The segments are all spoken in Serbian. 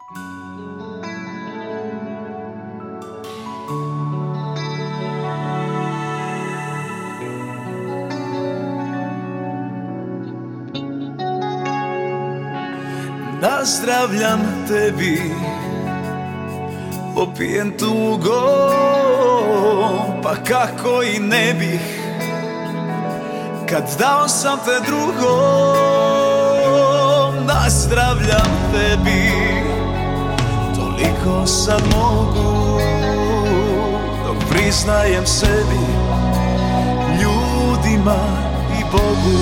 Nazdravljam tebi, popijem tugo, pa kako i ne bih, kad dao sam te drugom. Nazdravljam tebi, toliko sad mogu, dok priznajem sebi, ljudima i Bogu,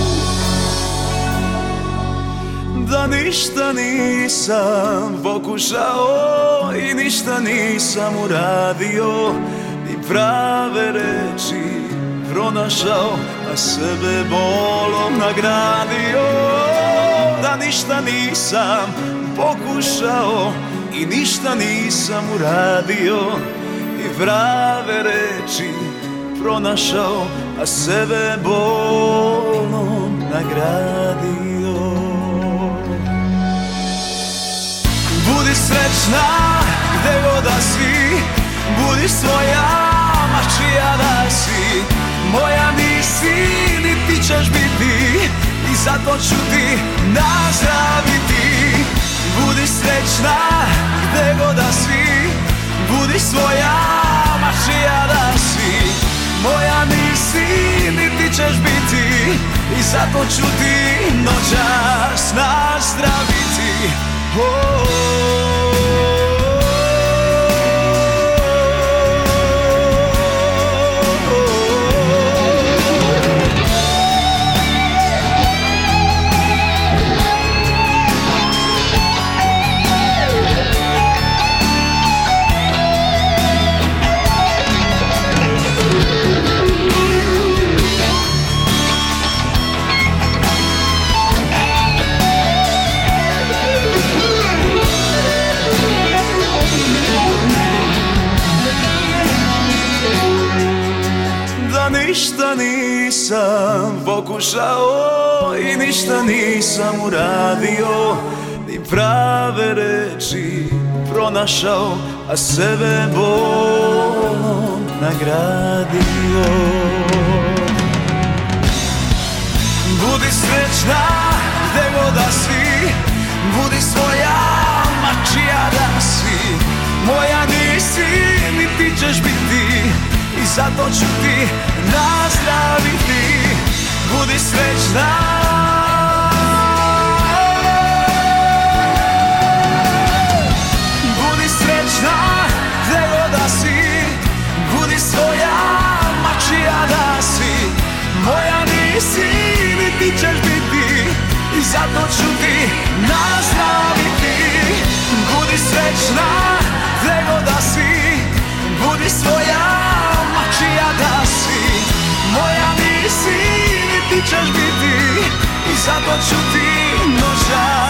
da ništa nisam pokušao i ništa nisam uradio, ni prave reči pronašao, a sebe bolom nagradio. Da ništa nisam pokušao i ništa nisam uradio, ni prave reči pronašao, a sebe bolom nagradio. Budi srećna gde god da si, budi svoja, ma čija da si. Moja nisi, niti ćeš biti, i zato ću ti nazdraviti. Budi srećna gde god da si, budi svoja, ma čija da si. Moja nisi, niti ćeš biti, i zato ću ti noćas nazdraviti. Ništa nisam pokušao i ništa nisam uradio, ni prave reči pronašao, a sebe bolom nagradio. Budi srećna gde god da si, budi svoja, ma čija da si. Moja nisi, niti ćeš biti, i zato ću ti nazdraviti. Budi srećna, budi srećna gde god da si, budi svoja, ma čija da si. Moja nisi, niti ćeš biti, i zato ću ti nazdraviti. Budi srećna gde god da si, budi svoja, ma čija da si. Moja nisi, niti ćeš biti, i zato ću ti noćas